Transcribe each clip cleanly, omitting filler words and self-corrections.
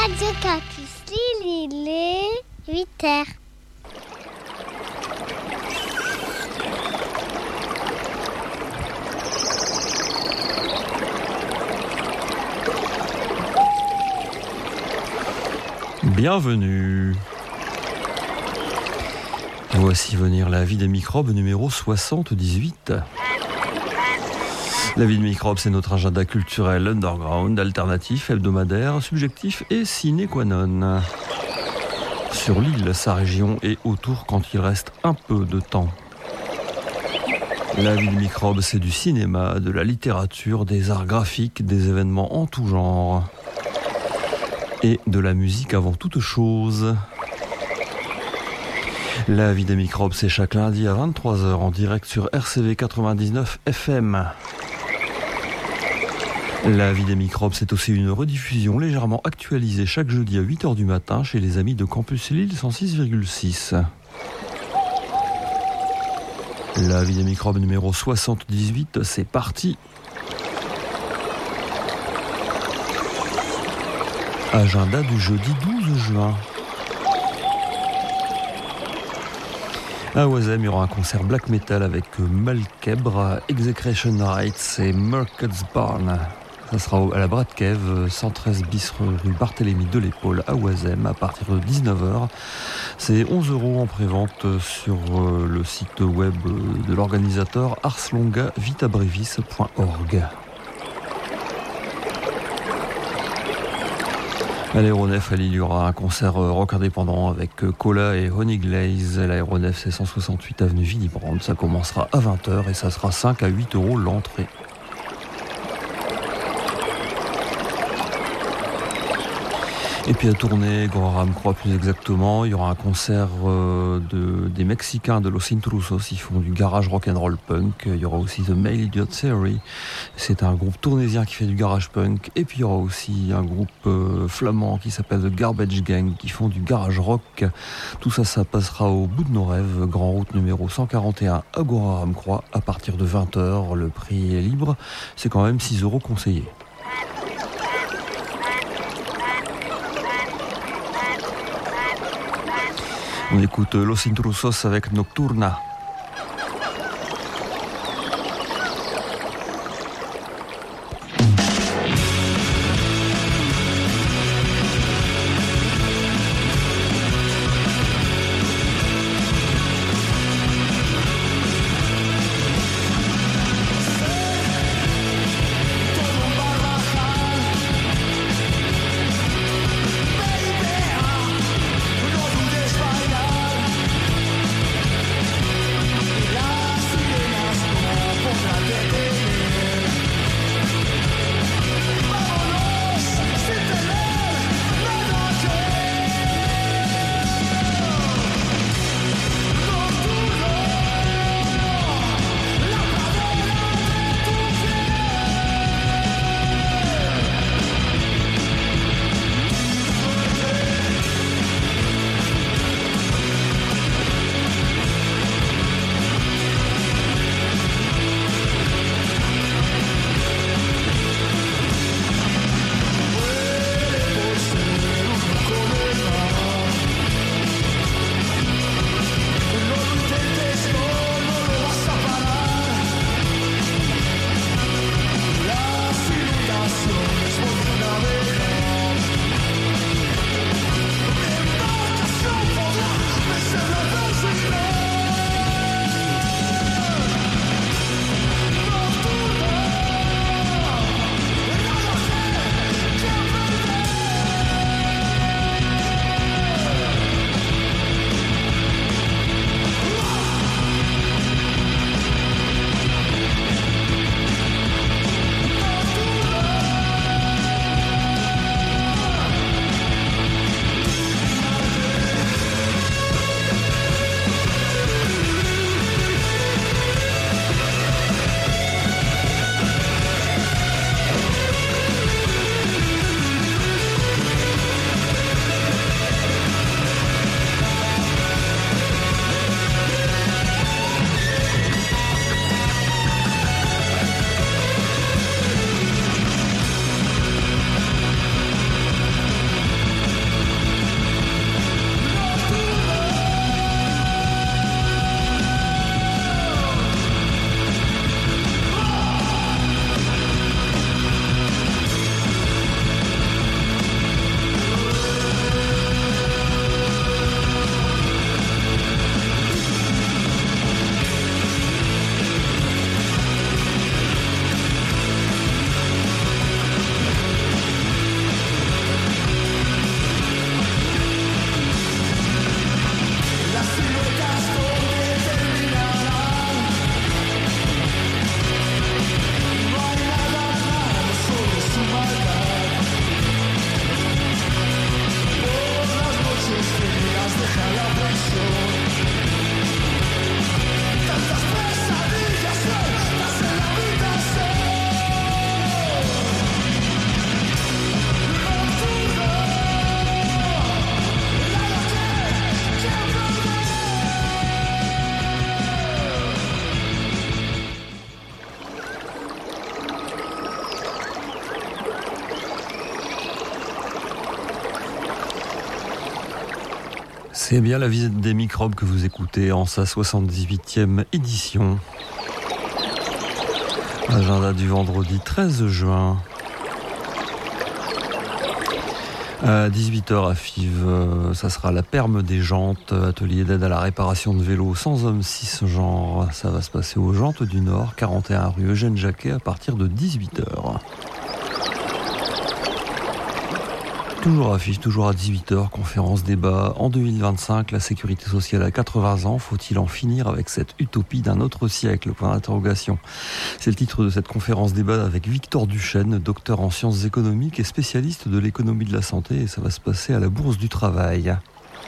Radio Campus Lille, il est 8h. Bienvenue. Voici venir la vie des microbes numéro 78. La vie des microbes, c'est notre agenda culturel underground, alternatif, hebdomadaire, subjectif et sine qua non. Sur l'île, sa région et autour quand il reste un peu de temps. La vie des microbes, c'est du cinéma, de la littérature, des arts graphiques, des événements en tout genre. Et de la musique avant toute chose. La vie des microbes, c'est chaque lundi à 23h en direct sur RCV 99 FM. La vie des microbes, c'est aussi une rediffusion légèrement actualisée chaque jeudi à 8h du matin chez les amis de Campus Lille 106,6. La vie des microbes numéro 78, c'est parti. Agenda du jeudi 12 juin. À Oisem, il y aura un concert black metal avec Malkebre, Execration Rights et Mercad's Barn. Ça sera à la Brad Cave, 113 bis rue Barthélemy de l'Épaule à Oisem à partir de 19h. C'est 11 € en prévente sur le site web de l'organisateur arslongavitabrievis.org. À l'Aéronef, à Lille, il y aura un concert rock indépendant avec Cola et Honey Glaze. L'Aéronef, c'est 168 avenue Willy-Brandt. Ça commencera à 20h et ça sera 5 à 8 € l'entrée. Et puis à Tournai, Grand Rame-Croix plus exactement, il y aura un concert des Mexicains de Los Intrusos. Ils font du garage rock'n'roll punk. Il y aura aussi The Male Idiot Theory. C'est un groupe tournaisien qui fait du garage punk. Et puis il y aura aussi un groupe flamand qui s'appelle The Garbage Gang qui font du garage rock. Tout ça, ça passera au bout de nos rêves. Grand route numéro 141 à Grand Rame-Croix à partir de 20h. Le prix est libre. C'est quand même 6 € conseillés. On écoute Los Intrusos avec Nocturna. C'est bien la visite des microbes que vous écoutez en sa 78e édition. Agenda du vendredi 13 juin. À 18h à Fives, ça sera la perme des jantes, atelier d'aide à la réparation de vélos sans homme cisgenre. Ça va se passer aux Jantes du Nord, 41 rue Eugène Jacquet à partir de 18h. Toujours à Fives, toujours à 18h, conférence débat. En 2025, la sécurité sociale à 80 ans, faut-il en finir avec cette utopie d'un autre siècle ? Point d'interrogation. C'est le titre de cette conférence débat avec Victor Duchesne, docteur en sciences économiques et spécialiste de l'économie de la santé, et ça va se passer à la Bourse du Travail.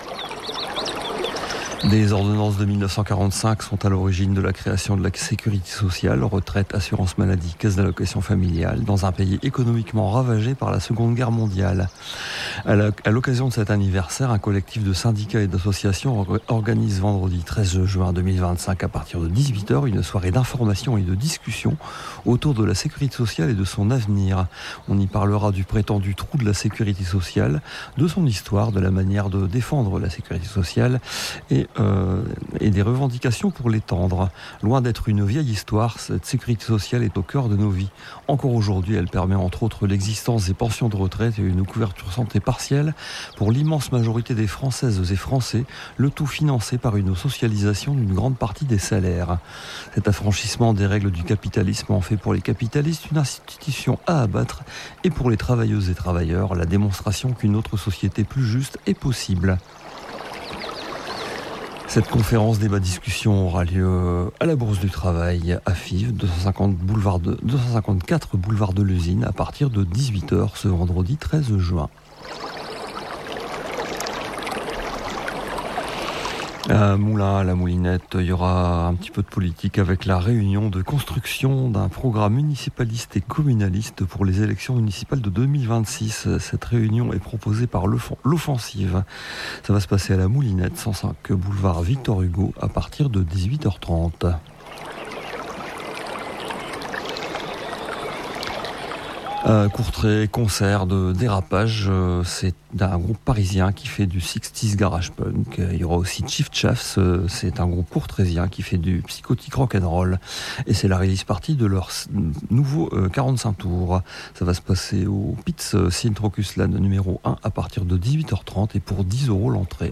Des ordonnances de 1945 sont à l'origine de la création de la sécurité sociale, retraite, assurance maladie, caisse d'allocation familiale, dans un pays économiquement ravagé par la Seconde Guerre mondiale. À l'occasion de cet anniversaire, un collectif de syndicats et d'associations organise vendredi 13 juin 2025 à partir de 18h une soirée d'information et de discussion autour de la sécurité sociale et de son avenir. On y parlera du prétendu trou de la sécurité sociale, de son histoire, de la manière de défendre la sécurité sociale et des revendications pour l'étendre. Loin d'être une vieille histoire, cette sécurité sociale est au cœur de nos vies. Encore aujourd'hui, elle permet entre autres l'existence des pensions de retraite et une couverture santé partielle pour l'immense majorité des Françaises et Français, le tout financé par une socialisation d'une grande partie des salaires. Cet affranchissement des règles du capitalisme en fait pour les capitalistes une institution à abattre et pour les travailleuses et travailleurs, la démonstration qu'une autre société plus juste est possible. Cette conférence débat-discussion aura lieu à la Bourse du Travail à Fives, 254 boulevard de l'Usine, à partir de 18h ce vendredi 13 juin. À Moulins, à la Moulinette, il y aura un petit peu de politique avec la réunion de construction d'un programme municipaliste et communaliste pour les élections municipales de 2026. Cette réunion est proposée par l'Offensive. Ça va se passer à la Moulinette, 105 boulevard Victor Hugo, à partir de 18h30. Courtrai, concert de dérapage, c'est d'un groupe parisien qui fait du 60s garage punk. Il y aura aussi Chief Chaffs, c'est un groupe courtraisien qui fait du psychotique rock'n'roll. Et c'est la release party de leur nouveau 45 tours. Ça va se passer au Pitz Sintrocusland numéro 1 à partir de 18h30 et pour 10 € l'entrée.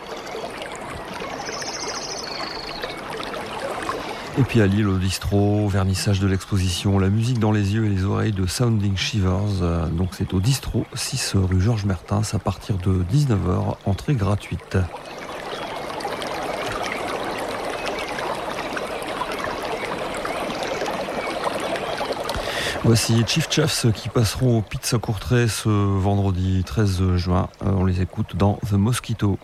Et puis à Lille, au Distro, vernissage de l'exposition La musique dans les yeux et les oreilles de Sounding Shivers. Donc c'est au Distro, 6 rue Georges Mertens, à partir de 19h, entrée gratuite. Voici Chief Chaffs qui passeront au Pizza Courtrai ce vendredi 13 juin. On les écoute dans The Mosquito.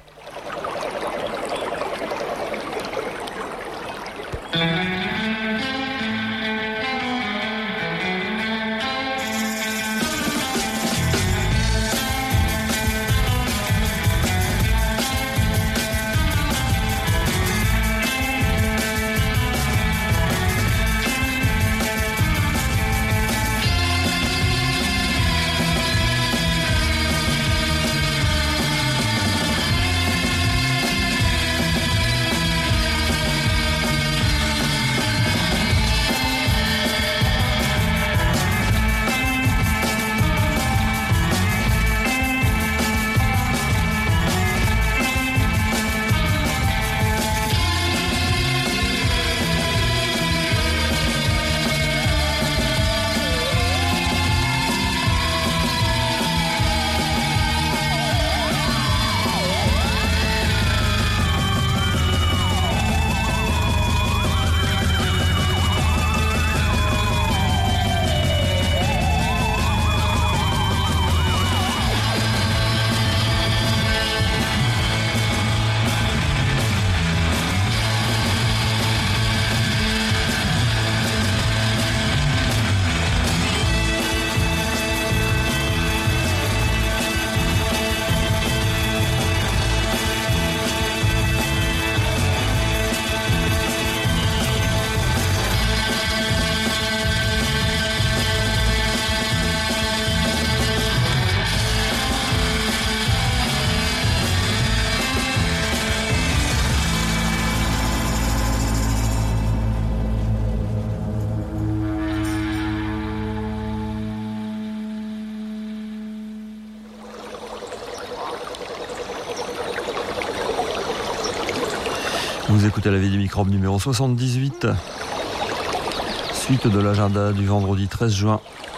Vous écoutez La Vie des Microbes numéro 78. Suite de l'agenda du vendredi 13 juin.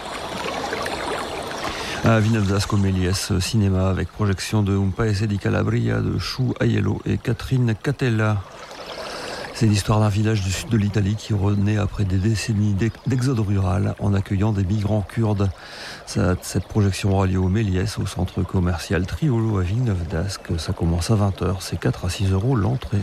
À Villeneuve au Méliès cinéma avec projection de Un Paese di Calabria de Chou Aiello et Catherine Catella. C'est l'histoire d'un village du sud de l'Italie qui renaît après des décennies d'exode rural en accueillant des migrants kurdes. Cette projection aura lieu au Méliès, au centre commercial Triolo à Villeneuve d'Ascq. Ça commence à 20h, c'est 4 à 6 € l'entrée.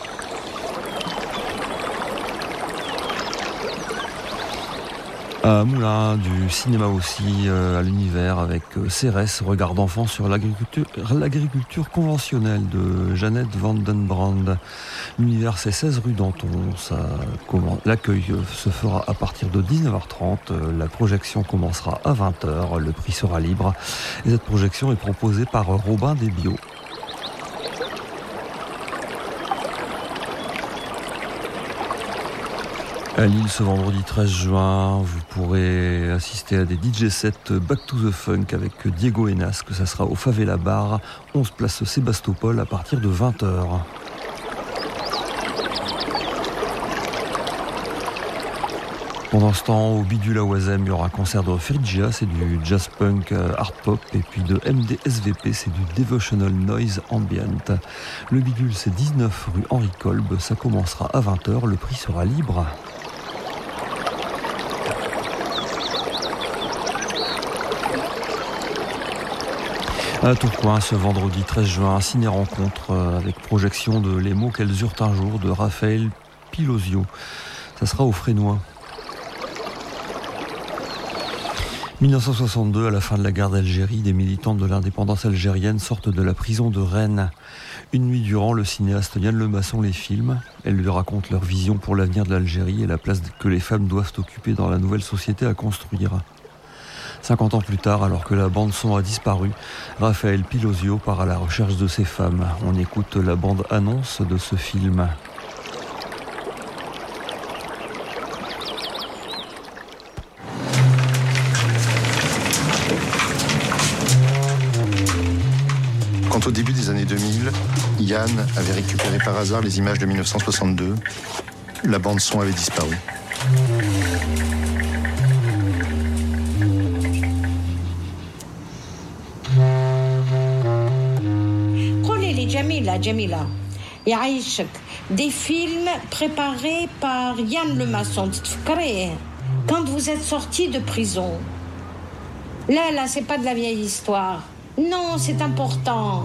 À Moulins, du cinéma aussi, à l'univers avec Cérès, regard d'enfant sur l'agriculture conventionnelle de Jeannette Vandenbrand. L'univers, c'est 16 rue Danton. L'accueil se fera à partir de 19h30. La projection commencera à 20h. Le prix sera libre. Et cette projection est proposée par Robin Desbiot. À Lille, ce vendredi 13 juin, vous pourrez assister à des DJ sets Back to the Funk avec Diego Enas, que ça sera au Favela Bar, 11 place Sébastopol à partir de 20h. Pendant ce temps, au Bidule à Oisem, il y aura un concert de Phrygia, c'est du jazz punk art pop, et puis de MDSVP, c'est du devotional noise ambient. Le Bidule, c'est 19 rue Henri Kolb, ça commencera à 20h, le prix sera libre. À Tourcoing, ce vendredi 13 juin, ciné-rencontre avec projection de Les mots qu'elles eurent un jour de Raphaël Pilosio. Ça sera au Frénois. 1962, à la fin de la guerre d'Algérie, des militants de l'indépendance algérienne sortent de la prison de Rennes. Une nuit durant, le cinéaste Yann Lemasson les filme. Elle lui raconte leur vision pour l'avenir de l'Algérie et la place que les femmes doivent occuper dans la nouvelle société à construire. 50 ans plus tard, alors que la bande-son a disparu, Raphaël Pilosio part à la recherche de ces femmes. On écoute la bande-annonce de ce film. Quand au début des années 2000, Yann avait récupéré par hasard les images de 1962, la bande-son avait disparu. Jamila, يعيشك des films préparés par Yann Lemasson. Quand vous êtes sorti de prison, là, c'est pas de la vieille histoire. Non, c'est important.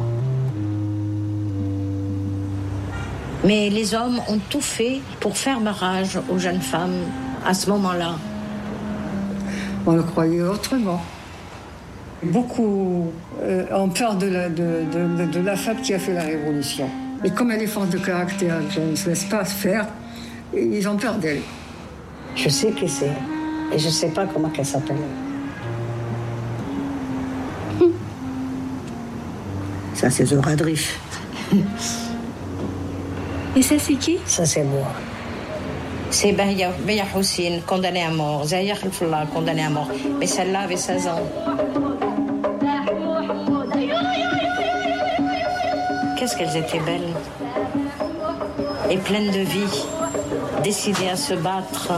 Mais les hommes ont tout fait pour faire barrage aux jeunes femmes à ce moment-là. On le croyait autrement. Beaucoup ont peur de la femme qui a fait la révolution. Et comme elle est forte de caractère, qu'elle ne se laisse pas faire, ils ont peur d'elle. Je sais qui c'est. Et je ne sais pas comment elle s'appelle. Ça, c'est Zora Drif. Et ça, c'est qui? Ça, c'est moi. C'est Beya Houssine, condamnée à mort. Zahia Khalfallah, condamnée à mort. Mais celle-là avait 16 ans. Qu'est-ce qu'elles étaient belles et pleines de vie, décidées à se battre.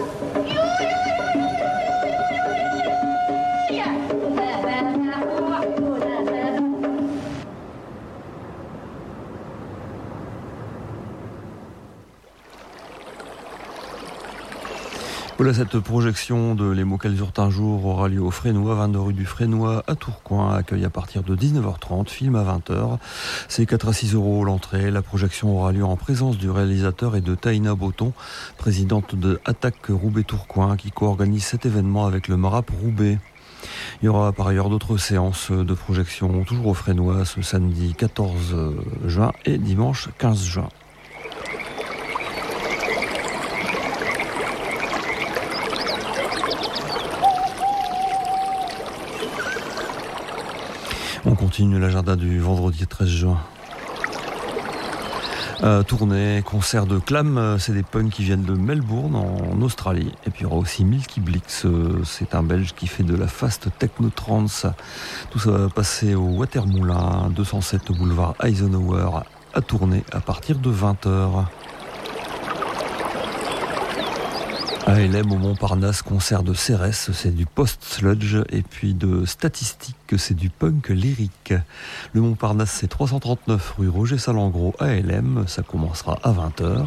Voilà, cette projection de Les mots qu'elles eurent un jour aura lieu au Frénois, 22 rue du Frénois à Tourcoing. Accueil à partir de 19h30, film à 20h. C'est 4 à 6 € l'entrée. La projection aura lieu en présence du réalisateur et de Taïna Boton, présidente de Attaque Roubaix-Tourcoing, qui co-organise cet événement avec le Marap Roubaix. Il y aura par ailleurs d'autres séances de projection, toujours au Frénois, ce samedi 14 juin et dimanche 15 juin. On continue l'agenda du vendredi 13 juin. Tournée, concert de Clam, c'est des punks qui viennent de Melbourne en Australie. Et puis il y aura aussi Milky Blix, c'est un Belge qui fait de la fast techno trance. Tout ça va passer au Watermoulin, 207 boulevard Eisenhower à Tournai à partir de 20h. ALM au Montparnasse, concert de Cérès, c'est du post-sludge, et puis de Statistique, c'est du punk lyrique. Le Montparnasse, c'est 339 rue Roger Salengro, ALM, ça commencera à 20h.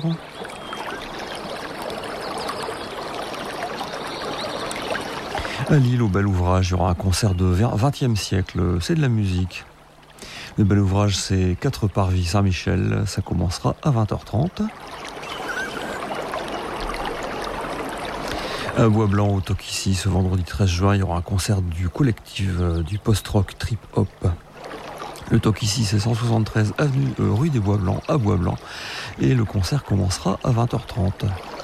À Lille, au Bel Ouvrage, il y aura un concert de 20e siècle, c'est de la musique. Le Bel Ouvrage, c'est 4 Parvis Saint-Michel, ça commencera à 20h30. À Bois-Blanc, au Tokissi, ce vendredi 13 juin, il y aura un concert du collectif du post-rock Trip Hop. Le Tokissi, c'est 173 rue des Bois-Blancs à Bois-Blanc. Et le concert commencera à 20h30.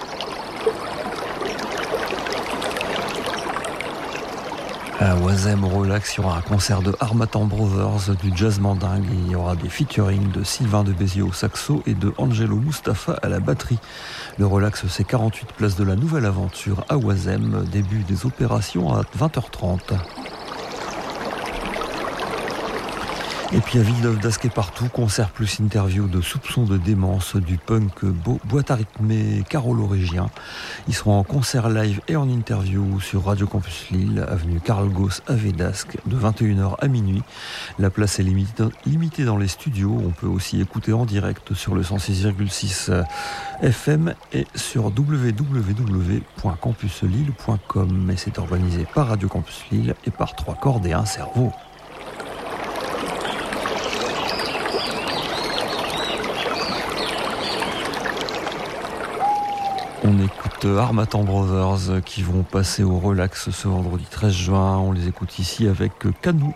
À Oisem, au Relax, il y aura un concert de Harmattan Brothers, du jazz mandingue. Et il y aura des featuring de Sylvain de Béziers au saxo et de Angelo Mustafa à la batterie. Le Relax, c'est 48 place de la Nouvelle Aventure à Oisem. Début des opérations à 20h30. Et puis à Villeneuve d'Ascq et partout, concert plus interview de Soupçons de démence, du punk boîte à rythmer carolorégien. Ils seront en concert live et en interview sur Radio Campus Lille, avenue Karl Gauss à Védasque, de 21h à minuit. La place est limitée dans les studios. On peut aussi écouter en direct sur le 106,6 FM et sur www.campuslille.com. Et c'est organisé par Radio Campus Lille et par 3 cordes et un cerveau. On écoute Harmattan Brothers qui vont passer au Relax ce vendredi 13 juin. On les écoute ici avec Canou.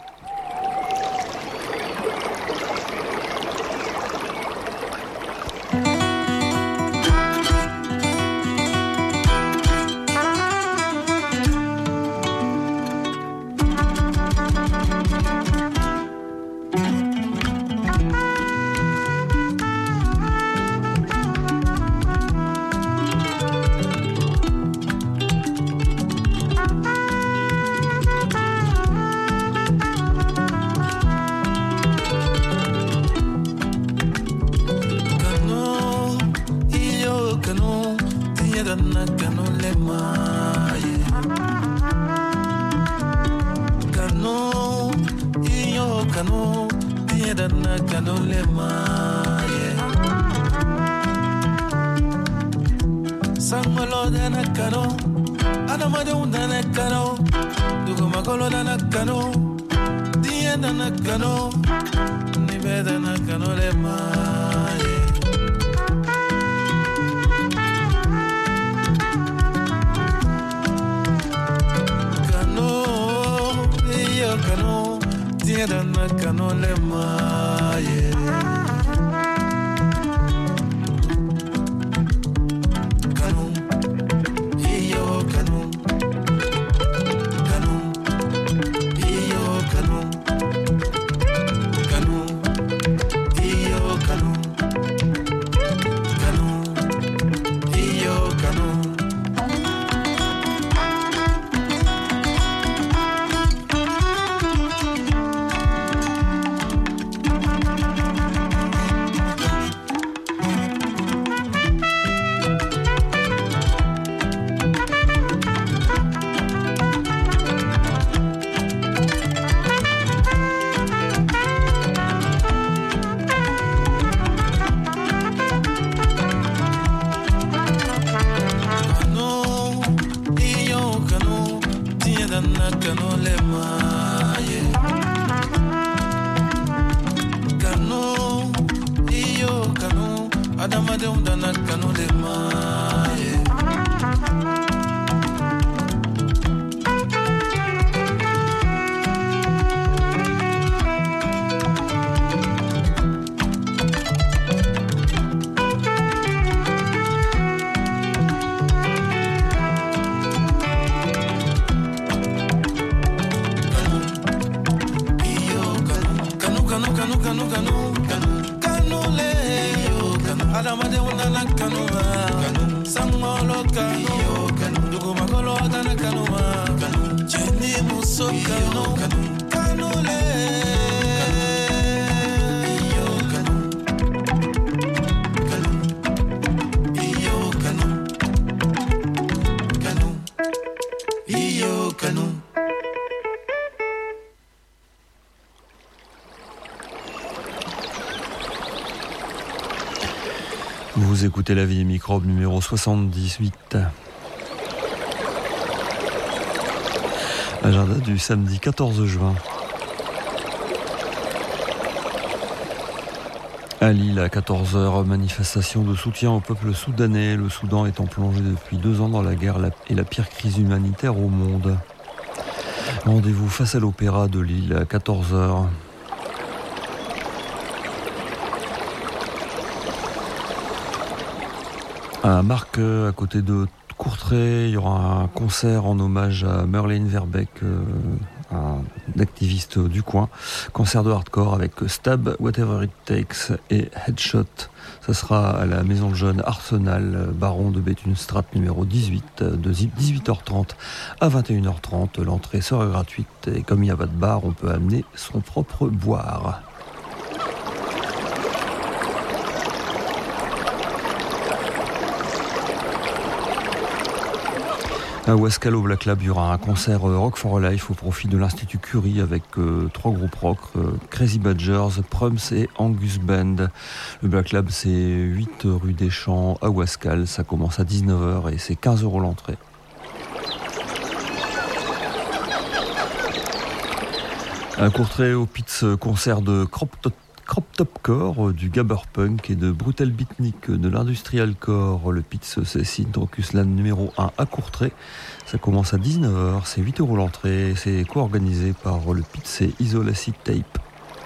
Vous écoutez La Vie des microbes numéro 78. Agenda du samedi 14 juin. À Lille, à 14h, manifestation de soutien au peuple soudanais. Le Soudan étant plongé depuis 2 ans dans la guerre et la pire crise humanitaire au monde. Rendez-vous face à l'Opéra de Lille à 14h. À Marc, à côté de Courtrai, il y aura un concert en hommage à Merlin Verbeek, un activiste du coin. Concert de hardcore avec Stab, Whatever It Takes et Headshot. Ça sera à la Maison de Jeunes Arsenal, Baron de Béthune-Strat numéro 18, de 18h30 à 21h30. L'entrée sera gratuite et comme il n'y a pas de bar, on peut amener son propre boire. À Ouascal au Black Lab, il y aura un concert Rock for Life au profit de l'Institut Curie avec 3 groupes rock, Crazy Badgers, Prums et Angus Band. Le Black Lab, c'est 8 rue des Champs à Ouascal. Ça commence à 19h et c'est 15 € l'entrée. À Courtrai, au Pitts, concert de Crop Top Core, du Gabber Punk et de Brutal Beatnik, de l'Industrial Core. Le Pitts, c'est Sintrocusland numéro 1 à Courtrai. Ça commence à 19h, c'est 8 € l'entrée. C'est co-organisé par le Pitts et Isolacid Tape.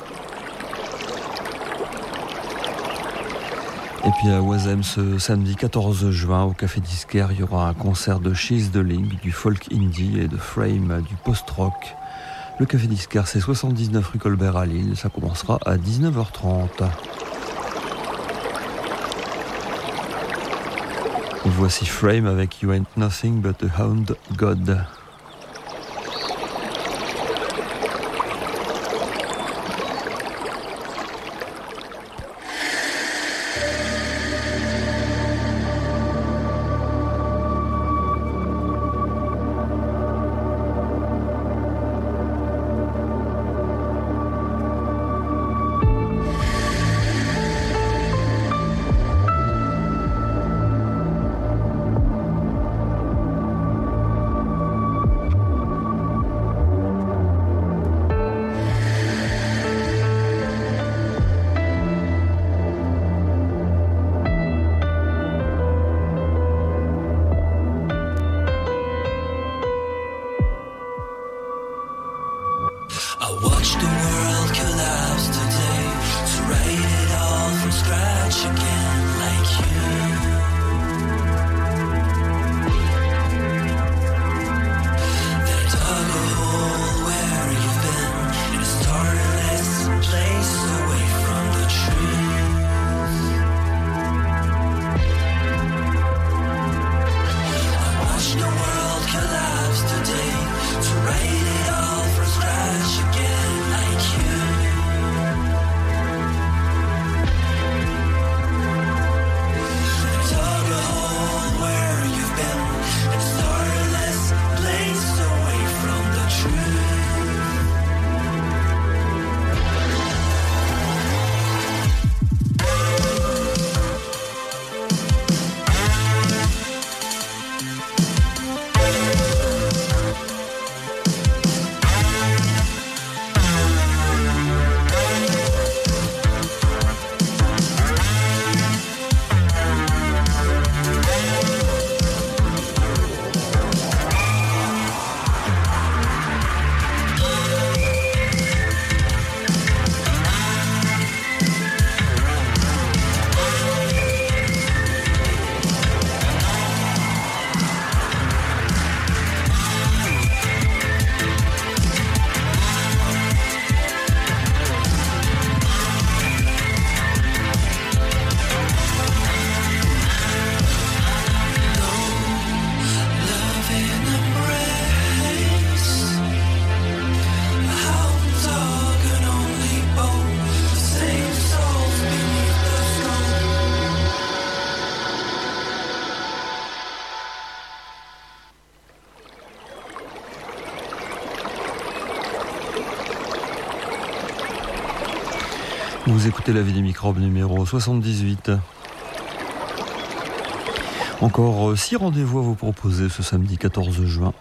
Et puis à Oisem, ce samedi 14 juin, au Café Disquaire, il y aura un concert de She's the Link, du folk indie et de Frame, du post-rock. Le Café Disquaire, c'est 79 rue Colbert à Lille. Ça commencera à 19h30. Voici Frame avec You Ain't Nothing But a Hound God. Vous écoutez La Vie des microbes numéro 78. Encore 6 rendez-vous à vous proposer ce samedi 14 juin.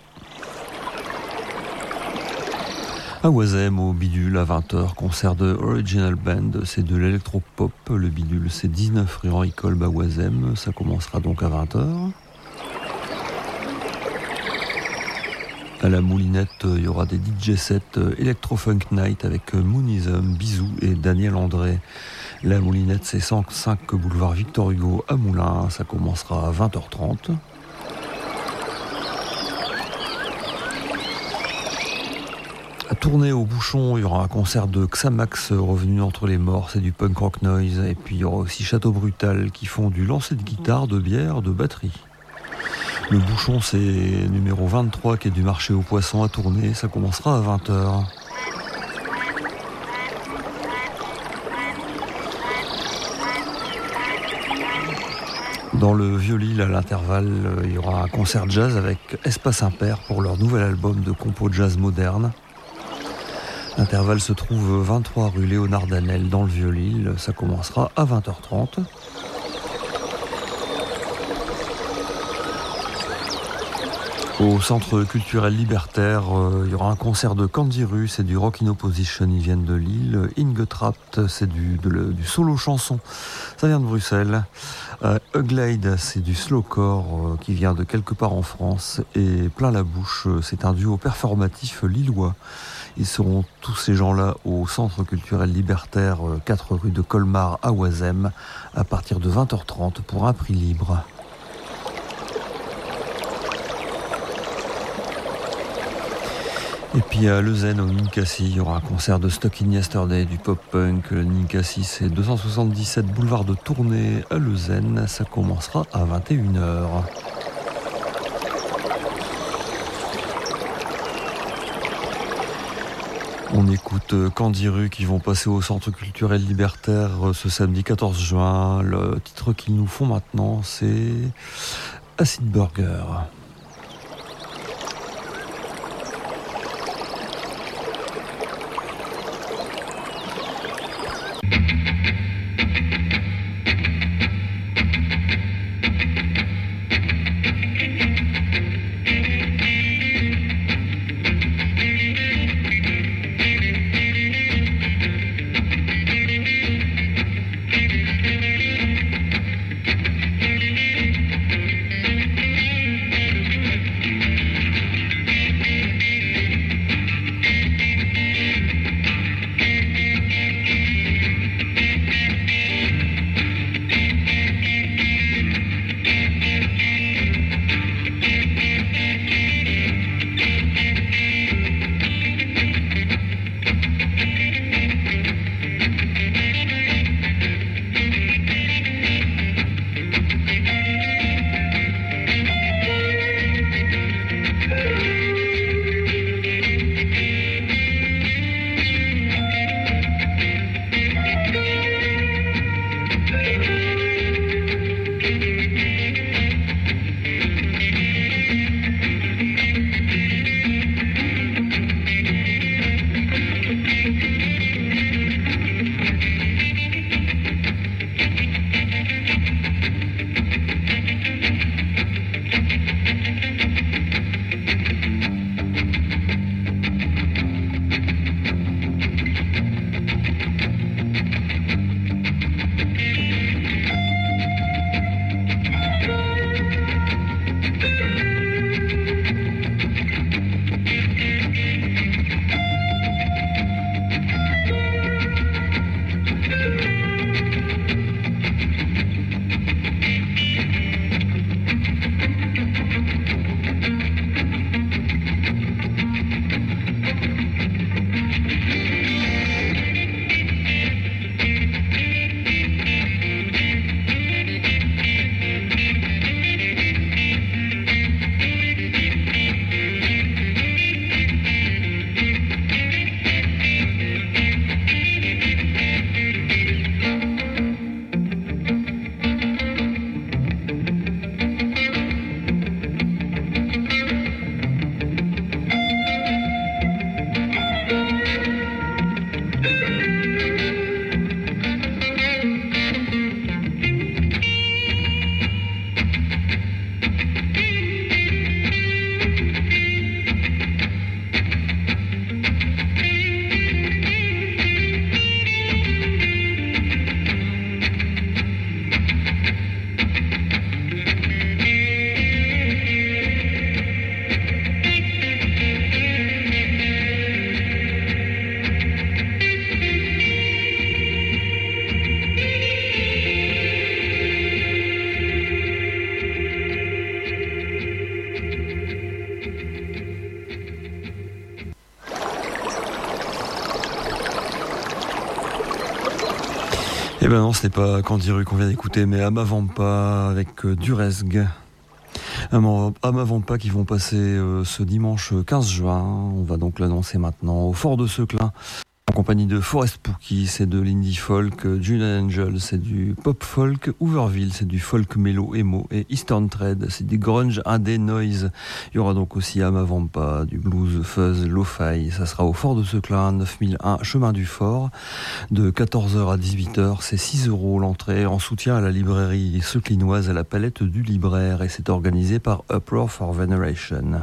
À Oisem, au Bidule, à 20h, concert de Original Band, c'est de l'électropop. Le Bidule, c'est 19 rue Henri Kolb à Oisem, ça commencera donc à 20h. À la Moulinette, il y aura des DJ sets Electro-Funk Night avec Moonism, Bisou et Daniel André. La Moulinette, c'est 105 boulevard Victor Hugo à Moulins, ça commencera à 20h30. À Tournai au Bouchon, il y aura un concert de Xamax, revenu entre les morts, c'est du punk rock noise. Et puis il y aura aussi Château Brutal qui font du lancer de guitare, de bière, de batterie. Le Bouchon, c'est numéro 23 qui est du marché aux poissons à Tournai, ça commencera à 20h. Dans le Vieux-Lille, à l'intervalle, il y aura un concert jazz avec Espace Impair pour leur nouvel album de compo jazz moderne. L'intervalle se trouve 23 rue Léonard Danel dans le Vieux-Lille, ça commencera à 20h30. Au Centre culturel libertaire, il y aura un concert de Candiru, c'est du Rock in Opposition, ils viennent de Lille. Ingetrapt, c'est du solo chanson, ça vient de Bruxelles. Uglade, c'est du slowcore qui vient de quelque part en France. Et Plein la bouche, c'est un duo performatif lillois. Ils seront tous ces gens-là au Centre culturel libertaire, 4 rue de Colmar à Oisem, à partir de 20h30 pour un prix libre. Et puis à Leuzen, au Ninkasi, il y aura un concert de Stuck in Yesterday, du pop-punk. Le Ninkasi, c'est 277 boulevard de Tournai à Leuzen. Ça commencera à 21h. On écoute Candiru qui vont passer au Centre culturel libertaire ce samedi 14 juin. Le titre qu'ils nous font maintenant, c'est Acid Burger. Eh ben non, ce n'est pas Candiru qu'on vient d'écouter, mais Amavampa avec Durezg. Amavampa qui vont passer ce dimanche 15 juin. On va donc l'annoncer maintenant au Fort de Seclin. En compagnie de Forest Pookie, c'est de l'indie folk, Julian Angel, c'est du pop folk, Hooverville, c'est du folk mélo emo, et Eastern Thread, c'est du grunge indé noise. Il y aura donc aussi Amavampa, du blues fuzz lo-fi. Ça sera au Fort de Seclin, 9001 chemin du Fort, de 14h à 18h. C'est 6 € l'entrée, en soutien à la librairie seclinoise à la palette du libraire, et c'est organisé par Uproar for Veneration.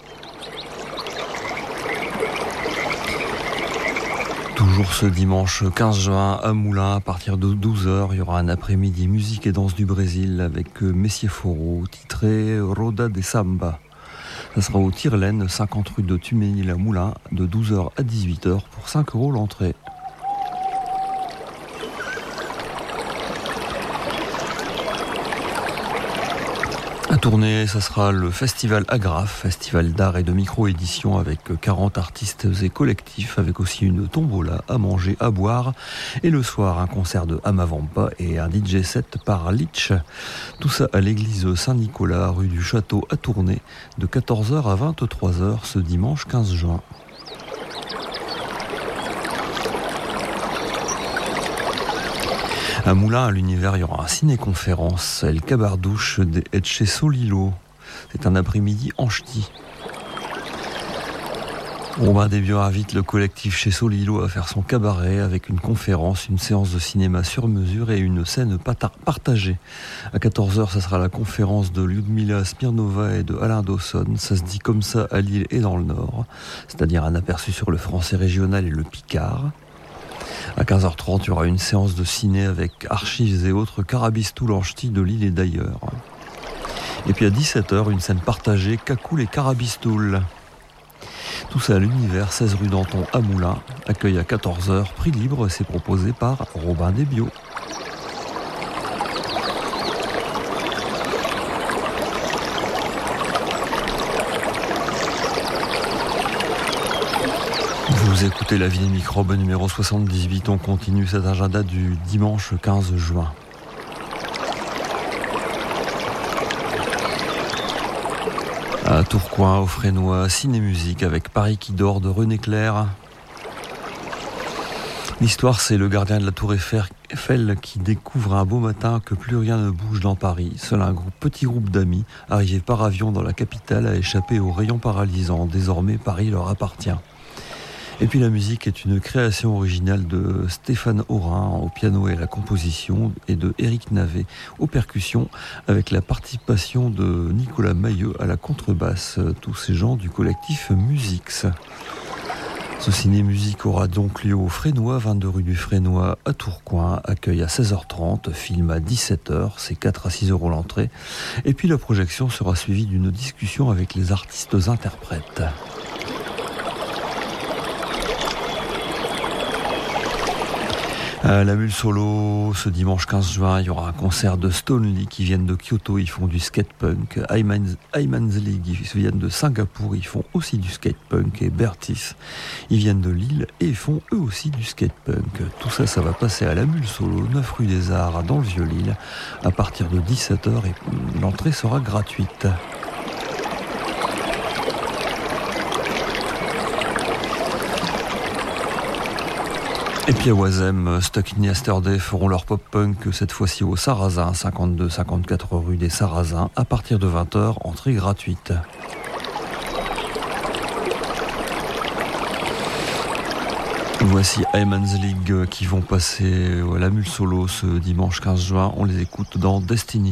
Toujours ce dimanche 15 juin à Moulins, à partir de 12h, il y aura un après-midi musique et danse du Brésil avec Messier Foro, titré Roda de Samba. Ça sera au Tirelaine, 50 rue de Tuménil à Moulins, de 12h à 18h pour 5 € l'entrée. À Tournai, ça sera le festival Agraf, festival d'art et de micro-édition avec 40 artistes et collectifs, avec aussi une tombola à manger, à boire, et le soir un concert de Amavampa et un DJ set par Litch. Tout ça à l'église Saint-Nicolas, rue du Château à Tournai, de 14h à 23h ce dimanche 15 juin. À Moulins, à l'univers, il y aura un ciné-conférence, El Cabardouche de chez Solilo. C'est un après-midi en ch'ti. Robin Desbiens invite le collectif chez Solilo à faire son cabaret avec une conférence, une séance de cinéma sur mesure et une scène partagée. À 14h, ça sera la conférence de Lyudmila Smirnova et de Alain Dawson. Ça se dit comme ça à Lille et dans le Nord, c'est-à-dire un aperçu sur le français régional et le picard. À 15h30, il y aura une séance de ciné avec archives et autres carabistoules en ch'ti de Lille et d'ailleurs. Et puis à 17h, une scène partagée, Cacoule et carabistoules. Tout ça à l'univers, 16 rue Danton à Moulins. Accueil à 14h, prix libre, c'est proposé par Robin Desbiens. Vous écoutez La Vie des Microbes numéro 78, on continue cet agenda du dimanche 15 juin. À Tourcoing, au Frénois, ciné-musique avec Paris qui dort de René Clair. L'histoire, c'est le gardien de la tour Eiffel qui découvre un beau matin que plus rien ne bouge dans Paris. Seul un petit groupe d'amis, arrivés par avion dans la capitale, a échappé aux rayons paralysants. Désormais, Paris leur appartient. Et puis la musique est une création originale de Stéphane Aurin au piano et à la composition et de Éric Navet aux percussions avec la participation de Nicolas Mailleux à la contrebasse, tous ces gens du collectif Musix. Ce ciné-musique aura donc lieu au Frénois, 22 rue du Frénois à Tourcoing, accueil à 16h30, film à 17h, c'est 4 à 6 € l'entrée. Et puis la projection sera suivie d'une discussion avec les artistes interprètes. À la Mule Solo, ce dimanche 15 juin, il y aura un concert de Stonely qui viennent de Kyoto, ils font du skatepunk. Ayman's League, ils viennent de Singapour, ils font aussi du skatepunk. Et Bertis, ils viennent de Lille et ils font eux aussi du skatepunk. Tout ça, ça va passer à la Mule Solo, 9 rue des Arts, dans le Vieux-Lille, à partir de 17h et l'entrée sera gratuite. Et puis à Oisem, Stuck in Yesterday feront leur pop-punk cette fois-ci au Sarrazin, 52-54 rue des Sarrazins, à partir de 20h, entrée gratuite. Voici Ayman's League qui vont passer à la Mule Solo ce dimanche 15 juin, on les écoute dans Destiny.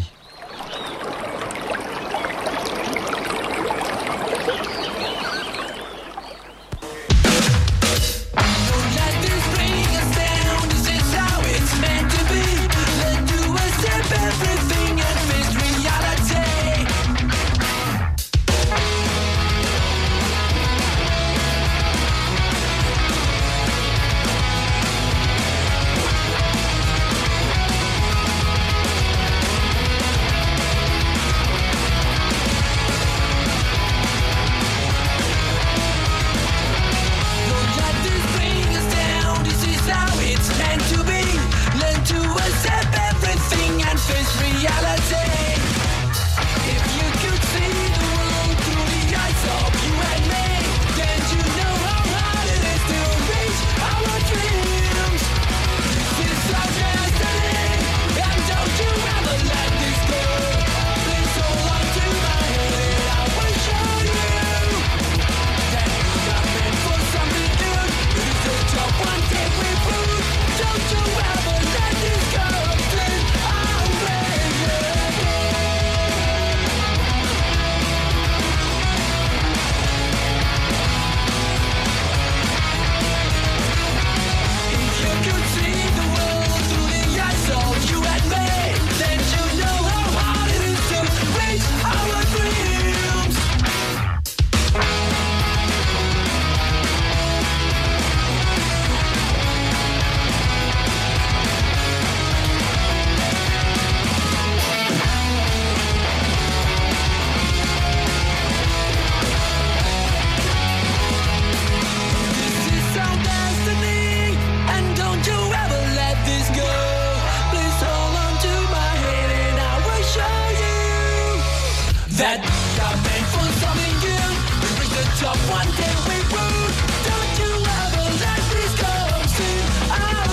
That got meant for something good. We reach the top one day we rule. Don't you ever let this come to our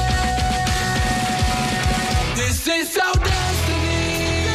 way. This is our destiny.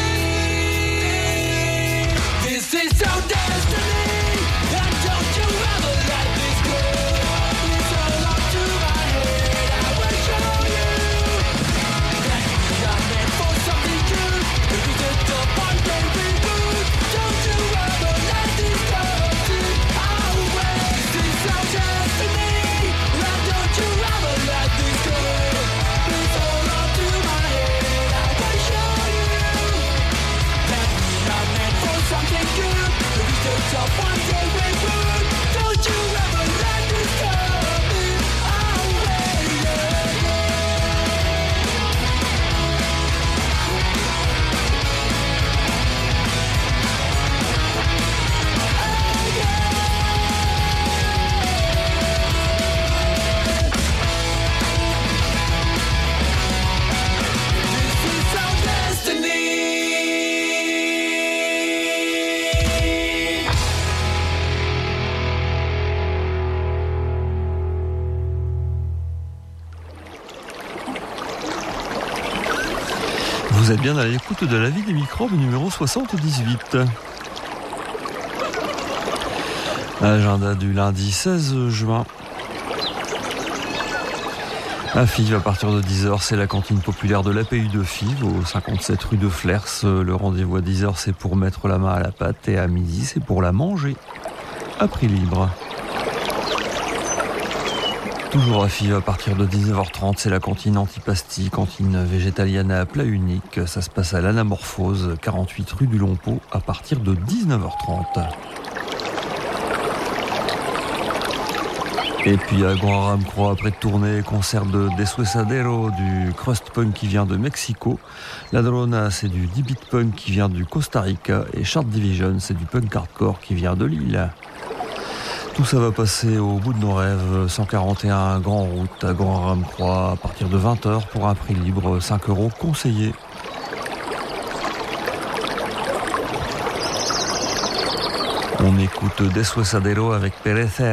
This is our destiny. And don't you ever let this go. It's all up to my head. I will show you that got meant for something good. We reach the top one day we rule. Don't you ever let this come to our way. This is our destiny. And don't you ever let this go. It's all up to my head. I will show you that got meant for something good. We reach the top one day we rule. Don't you ever let this come in our way. This is our destiny. Vous êtes bien à l'écoute de La Vie des microbes numéro 78. Agenda du lundi 16 juin. À Fives, à partir de 10h, c'est la cantine populaire de l'APU de Fives, au 57 rue de Flers. Le rendez-vous à 10h, c'est pour mettre la main à la pâte, et à midi, c'est pour la manger, à prix libre. Toujours à Fives, à partir de 19h30, c'est la cantine antipasti, cantine végétalienne à plat unique. Ça se passe à l'Anamorphose, 48 rue du Lompeau, à partir de 19h30. Et puis à Grand-Aram-Croix, après de tournée, concert de Desuesadero, du crust punk qui vient de Mexico. La Drona, c'est du deep beat punk qui vient du Costa Rica. Et Shard Division, c'est du punk hardcore qui vient de Lille. Tout ça va passer au bout de nos rêves, 141 Grand Route à Grand-Aram-Croix, à partir de 20h pour un prix libre, 5 € conseillé. On écoute Desuesadero avec Perecer.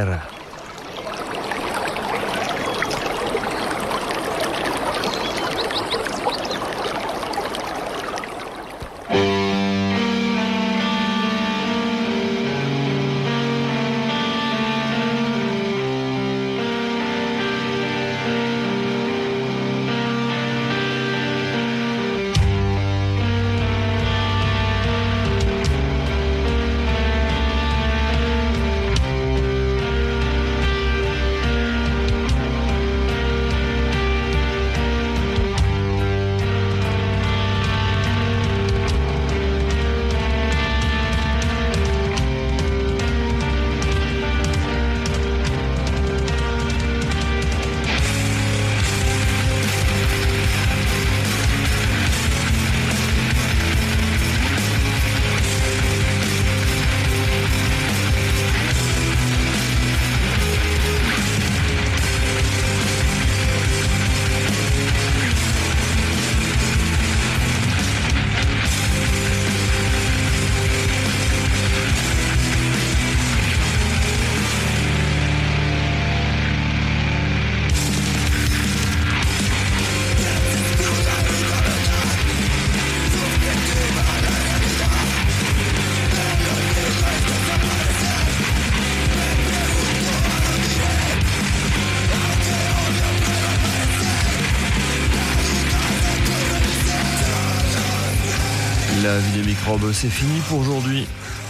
La vie des microbes, c'est fini pour aujourd'hui.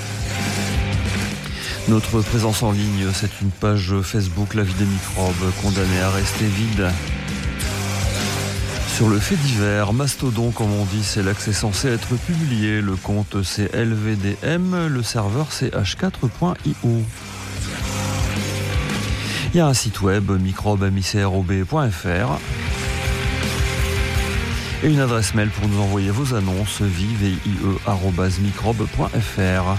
Notre présence en ligne, c'est une page Facebook, La vie des microbes, condamnée à rester vide. Sur le fait divers, Mastodon, comme on dit, c'est là que c'est censé être publié. Le compte, c'est LVDM, le serveur, c'est h4.io. Il y a un site web, microbe.microb.fr. Et une adresse mail pour nous envoyer vos annonces, vie@microbe.fr.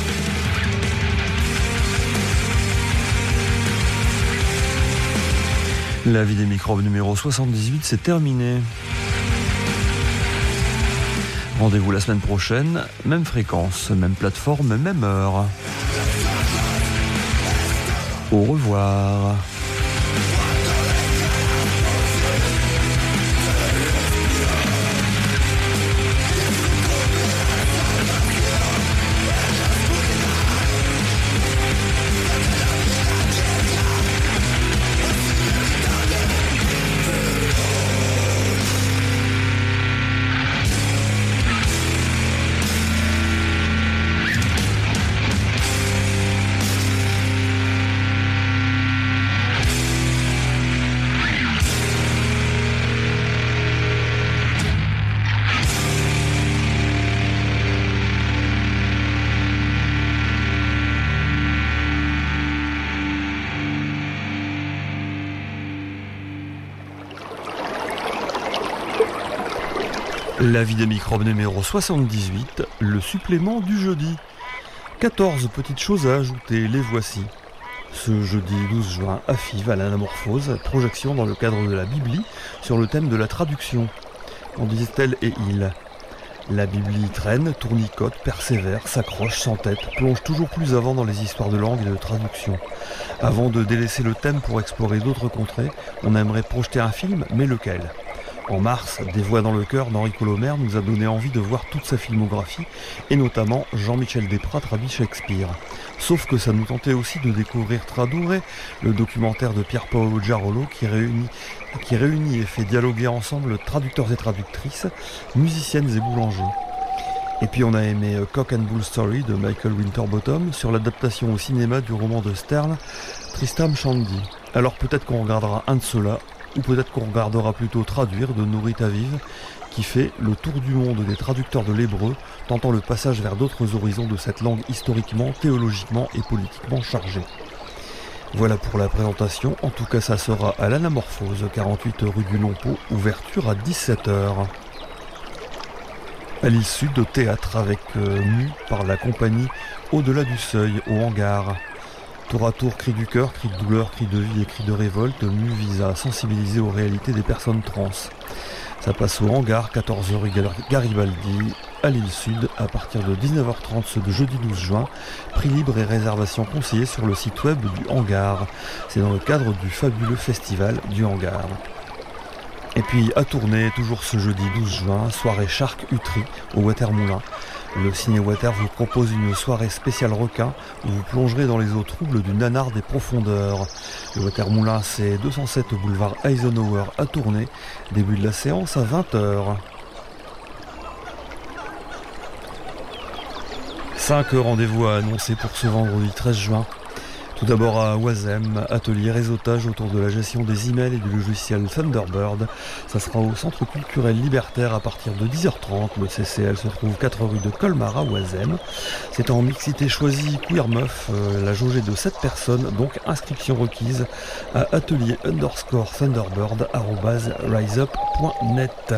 La vie des microbes numéro 78, c'est terminé. Rendez-vous la semaine prochaine, même fréquence, même plateforme, même heure. Au revoir. La vie des microbes numéro 78, le supplément du jeudi. 14 petites choses à ajouter, les voici. Ce jeudi 12 juin, AFIV à l'anamorphose, projection dans le cadre de la Bibli sur le thème de la traduction. On disait elle et il. La Bibli traîne, tournicote, persévère, s'accroche, s'entête, plonge toujours plus avant dans les histoires de langue et de traduction. Avant de délaisser le thème pour explorer d'autres contrées, on aimerait projeter un film, mais lequel ? En mars, Des voix dans le cœur d'Henri Colomer nous a donné envie de voir toute sa filmographie, et notamment Jean-Michel Desprats traduit Shakespeare. Sauf que ça nous tentait aussi de découvrir Tradurre, le documentaire de Pier Paolo Jarolo qui réunit et fait dialoguer ensemble traducteurs et traductrices, musiciennes et boulangers. Et puis on a aimé Cock and Bull Story de Michael Winterbottom sur l'adaptation au cinéma du roman de Sterne, Tristram Shandy. Alors peut-être qu'on regardera un de ceux-là, ou peut-être qu'on regardera plutôt Traduire de Nourit Aviv, qui fait le tour du monde des traducteurs de l'hébreu, tentant le passage vers d'autres horizons de cette langue historiquement, théologiquement et politiquement chargée. Voilà pour la présentation, en tout cas ça sera à l'Anamorphose, 48 rue du Long-Pot, ouverture à 17h. À l'île sud, au théâtre avec Mu par la compagnie Au-delà du Seuil, au Hangar. Tour à tour, cri du cœur, cri de douleur, cri de vie et cri de révolte, Mu vise à sensibiliser aux réalités des personnes trans. Ça passe au Hangar, 14 rue Garibaldi, à l'île Sud, à partir de 19h30 ce de jeudi 12 juin. Prix libre et réservation conseillée sur le site web du Hangar. C'est dans le cadre du fabuleux festival du Hangar. Et puis à Tournai, toujours ce jeudi 12 juin, soirée Shark Utri au Watermoulin. Le Ciné Water vous propose une soirée spéciale requin où vous plongerez dans les eaux troubles du nanar des profondeurs. Le Watermoulin, c'est 207 boulevard Eisenhower à Tournai. Début de la séance à 20h. 5 rendez-vous à annoncer pour ce vendredi 13 juin. Tout d'abord à Oisem, atelier réseautage autour de la gestion des emails et du logiciel Thunderbird. Ça sera au Centre culturel libertaire à partir de 10h30. Le CCL se trouve 4 rue de Colmar à Oisem. C'est en mixité choisie Queer Meuf, la jauge est de 7 personnes, donc inscription requise à atelier_thunderbird@riseup.net.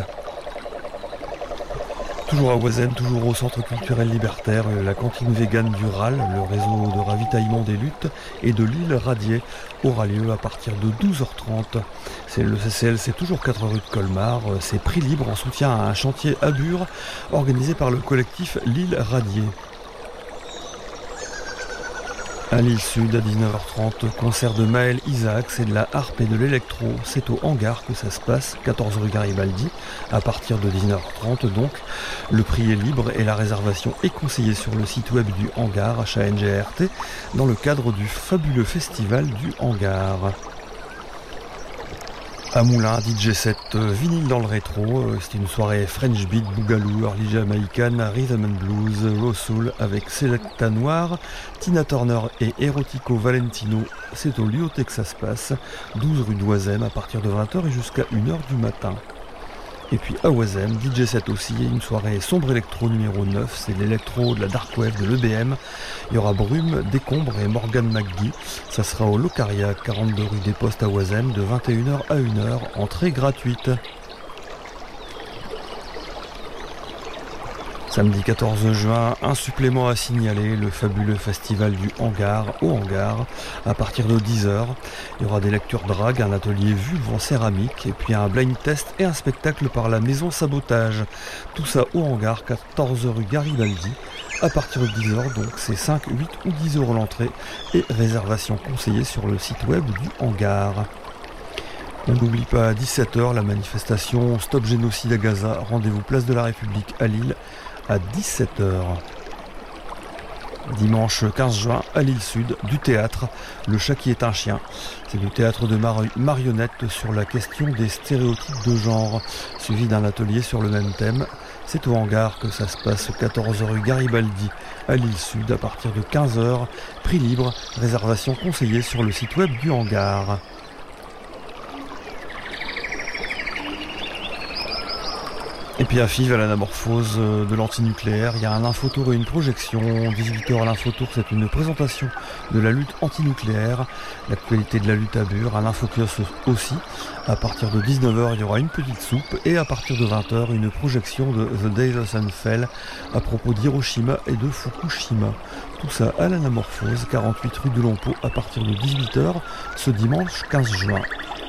Toujours à Oisem, toujours au Centre culturel libertaire, la cantine végane du RAL, le réseau de ravitaillement des luttes, et de l'île Radier aura lieu à partir de 12h30. C'est le CCL, c'est toujours 4 rue de Colmar, c'est prix libre en soutien à un chantier à Bure organisé par le collectif L'île Radier. À l'île Sud, à 19h30, concert de Maël Isaac, c'est de la harpe et de l'électro. C'est au Hangar que ça se passe, 14 rue Garibaldi, à partir de 19h30 donc. Le prix est libre et la réservation est conseillée sur le site web du Hangar, HANGART, dans le cadre du fabuleux festival du Hangar. À Moulins, DJ set vinyle dans le rétro, c'est une soirée French Beat, Boogaloo, Early Jamaican, Rhythm and Blues, Raw Soul avec Selecta Noir, Tina Turner et Erotico Valentino. C'est au Lio Texas Pass, 12 rue d'Oisem à partir de 20h et jusqu'à 1h du matin. Et puis à Oisem, DJ set aussi, une soirée sombre électro numéro 9, c'est l'électro de la Dark Wave de l'EBM. Il y aura Brume, Décombre et Morgan McGee. Ça sera au Locaria, 42 rue des Postes à Oisem, de 21h à 1h, entrée gratuite. Samedi 14 juin, un supplément à signaler, le fabuleux festival du Hangar, au Hangar, à partir de 10h. Il y aura des lectures drague, un atelier vulve en céramique, et puis un blind test et un spectacle par la Maison Sabotage. Tout ça au Hangar, 14 rue Garibaldi, à partir de 10h, donc c'est 5, 8 ou 10 € l'entrée, et réservation conseillée sur le site web du Hangar. On n'oublie pas à 17h la manifestation Stop Génocide à Gaza, rendez-vous place de la République à Lille, à 17h. Dimanche 15 juin, à Lille Sud, du théâtre, Le Chat qui est un chien. C'est le théâtre de marionnettes sur la question des stéréotypes de genre, suivi d'un atelier sur le même thème. C'est au Hangar que ça se passe, 14 rue Garibaldi, à Lille Sud, à partir de 15h. Prix libre, réservation conseillée sur le site web du Hangar. Et puis à FIV, à l'anamorphose de l'antinucléaire, il y a un infotour et une projection. 18h à l'infotour, c'est une présentation de la lutte antinucléaire, l'actualité de la lutte à Bure, un infokiosque aussi. À partir de 19h, il y aura une petite soupe et à partir de 20h, une projection de The Day the Sun Fell à propos d'Hiroshima et de Fukushima. Tout ça à l'anamorphose, 48 rue de Lompeau à partir de 18h, ce dimanche 15 juin.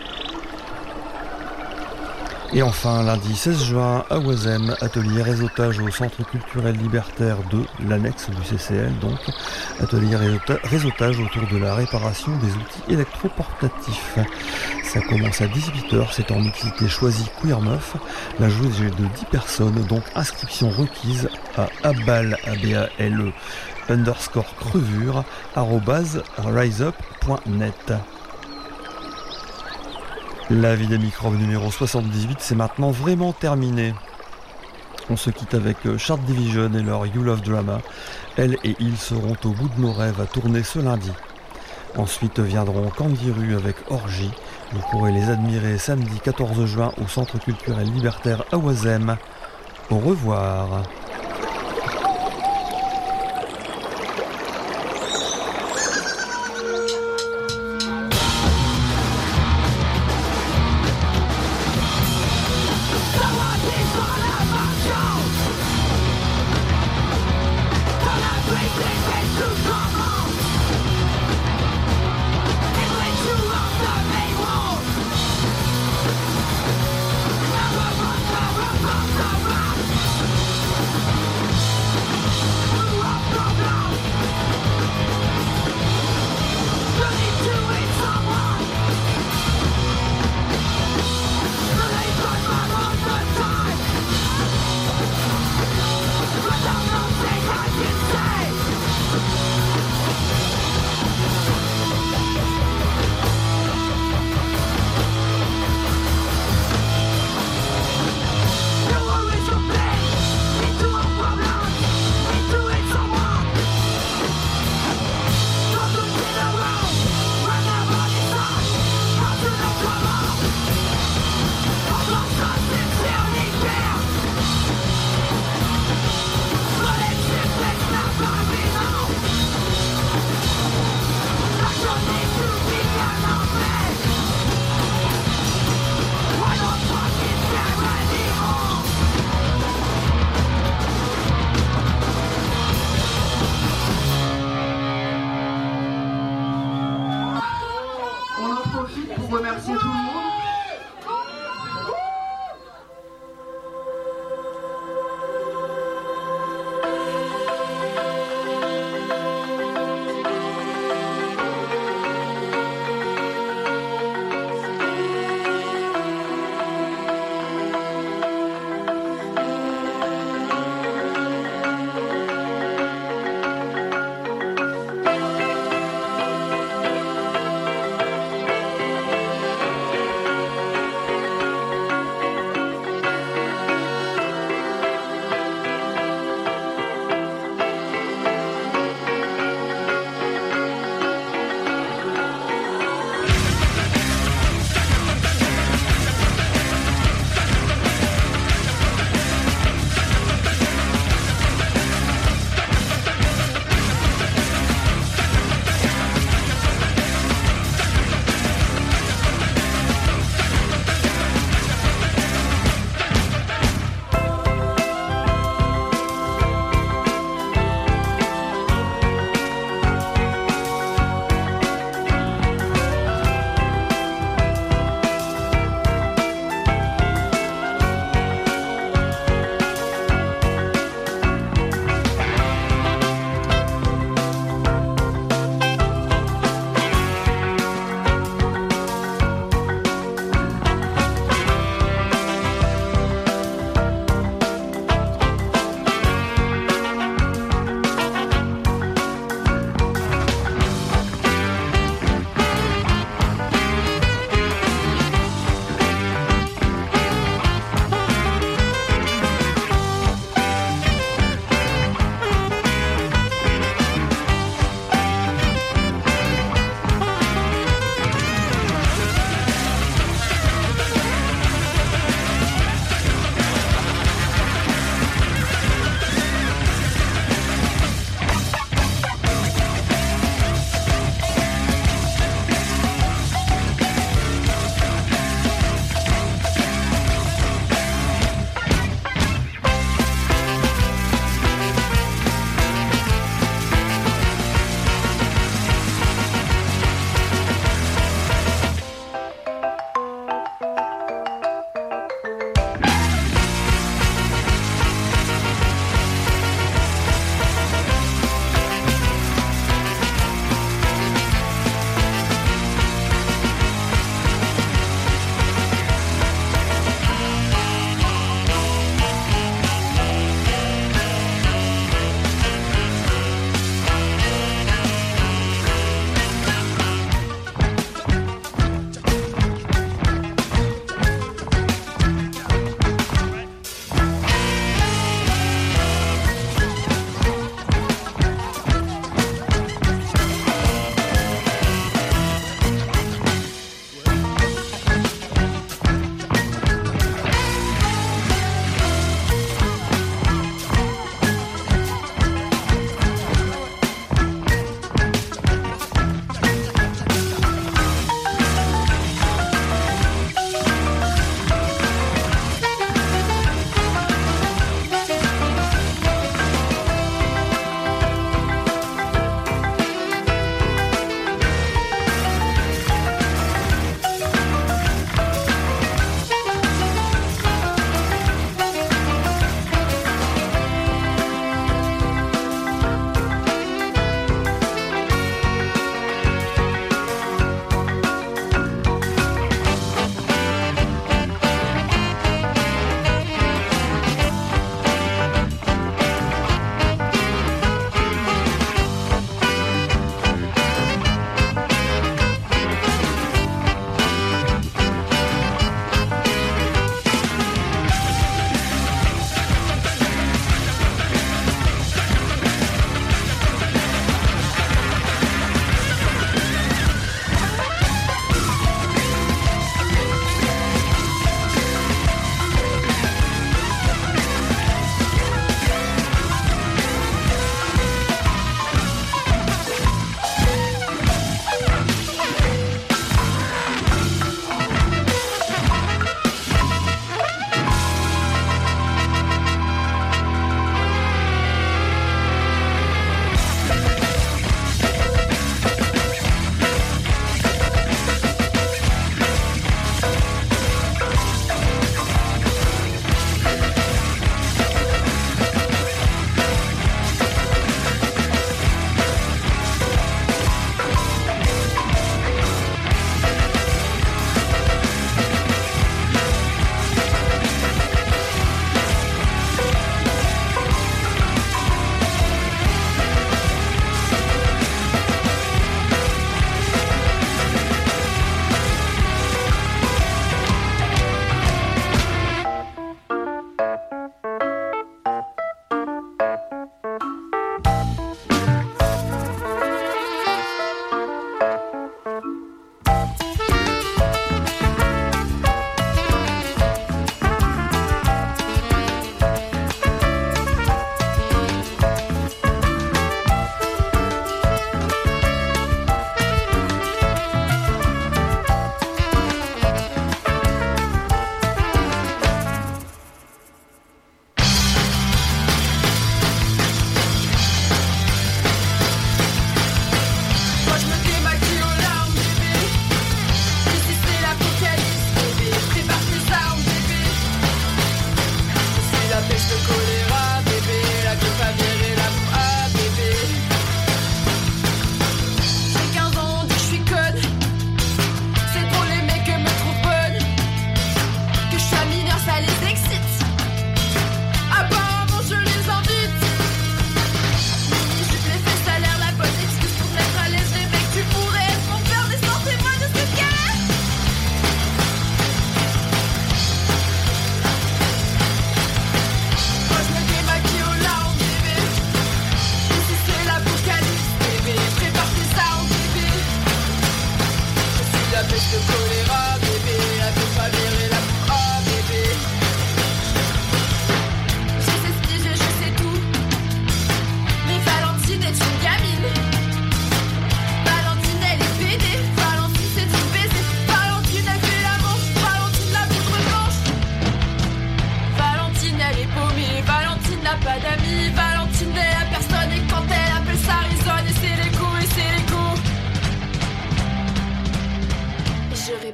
Et enfin, lundi 16 juin, à Oisem, atelier réseautage au Centre culturel libertaire de l'annexe du CCL, donc atelier réseautage autour de la réparation des outils électroportatifs. Ça commence à 18h, c'est en mixité choisie Queer Meuf. La joueuse est de 10 personnes, donc inscription requise à abale, ABALE, _crevure, @riseup.net. La vie des microbes numéro 78, c'est maintenant vraiment terminé. On se quitte avec Shard Division et leur You Love Drama. Elles et ils seront au bout de nos rêves à tourner ce lundi. Ensuite viendront Candy Rue avec Orgie. Vous pourrez les admirer samedi 14 juin au Centre culturel libertaire à Oisem. Au revoir.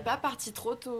pas parti trop tôt.